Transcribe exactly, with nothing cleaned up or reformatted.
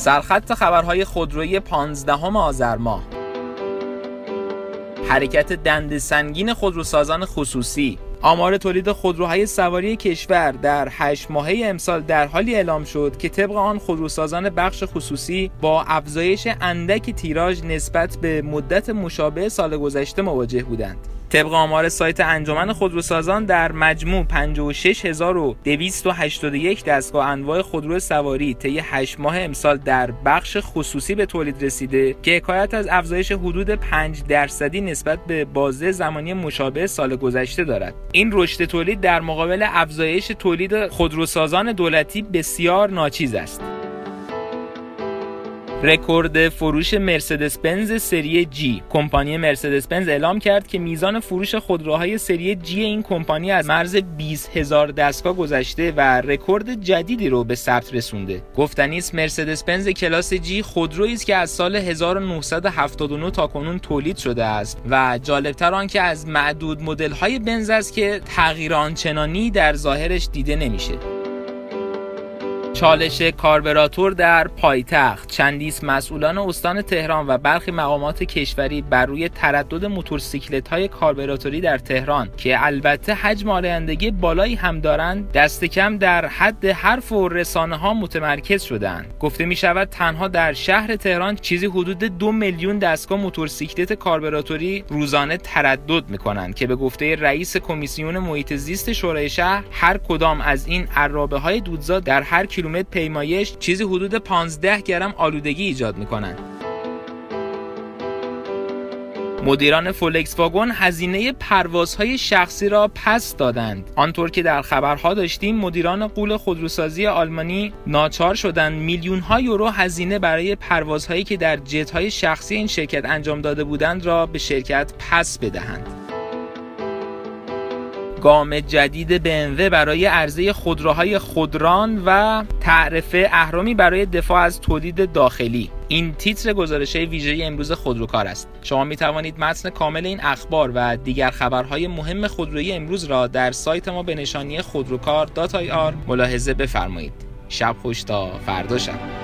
سرخط خبرهای خودرویی پانزدهم آذر ماه. حرکت دنده سنگین خودروسازان خصوصی. آمار تولید خودروهای سواری کشور در هشت ماهه امسال در حالی اعلام شد که طبق آن خودروسازان بخش خصوصی با افزایش اندک تیراژ نسبت به مدت مشابه سال گذشته مواجه بودند. طبق آمار سایت انجمن خودروسازان در مجموع پنجاه و شش هزار و دویست و هشتاد و یک دستگاه انواع خودرو سواری طی هشت ماه امسال در بخش خصوصی به تولید رسیده که حکایت از افزایش حدود پنج درصدی نسبت به بازه زمانی مشابه سال گذشته دارد. این رشد تولید در مقابل افزایش تولید خودروسازان دولتی بسیار ناچیز است. رکورد فروش مرسدس بنز سری جی. کمپانی مرسدس بنز اعلام کرد که میزان فروش خودروهای سری جی این کمپانی از مرز بیست هزار دستگاه گذشته و رکورد جدیدی رو به ثبت رسونده. گفتنی است مرسدس بنز کلاس جی خودرویی است که از سال هزار و نهصد و هفتاد و نه تا کنون تولید شده است و جالبتر آن که از معدود مدل‌های بنز است که تغییر آنچنانی در ظاهرش دیده نمیشه. چالش کاربراتور در پایتخت. چندیست مسئولان استان تهران و برخی مقامات کشوری بر روی تردد موتورسیکلت‌های کاربراتوری در تهران که البته حجم آلایندگی بالایی هم دارند دست کم در حد حرف و رسانه‌ها متمرکز شدند. گفته می‌شود تنها در شهر تهران چیزی حدود دو میلیون دستگاه موتورسیکلت کاربراتوری روزانه تردد می‌کنند که به گفته رئیس کمیسیون محیط زیست شورای شهر هر کدام از این عرابه‌های دودزاد در هر کیلومتر پیمایش چیزی حدود پانزده گرم آلودگی ایجاد می‌کنند. مدیران فولکس واگن هزینه پروازهای شخصی را پس دادند. آنطور که در خبرها داشتیم مدیران غول خودروسازی آلمانی ناچار شدند میلیون‌ها یورو هزینه برای پروازهایی که در جت‌های شخصی این شرکت انجام داده بودند را به شرکت پس بدهند. گام جدید بی ام و برای عرضه خودروهای خودران و تعرفه اهرامی برای دفاع از تولید داخلی. این تیتر گزارش ویژه امروز خودروکار است. شما می توانید متن کامل این اخبار و دیگر خبرهای مهم خودرویی امروز را در سایت ما به نشانی خودروکار دات آی آر ملاحظه بفرمایید. شب خوش تا فردا شب.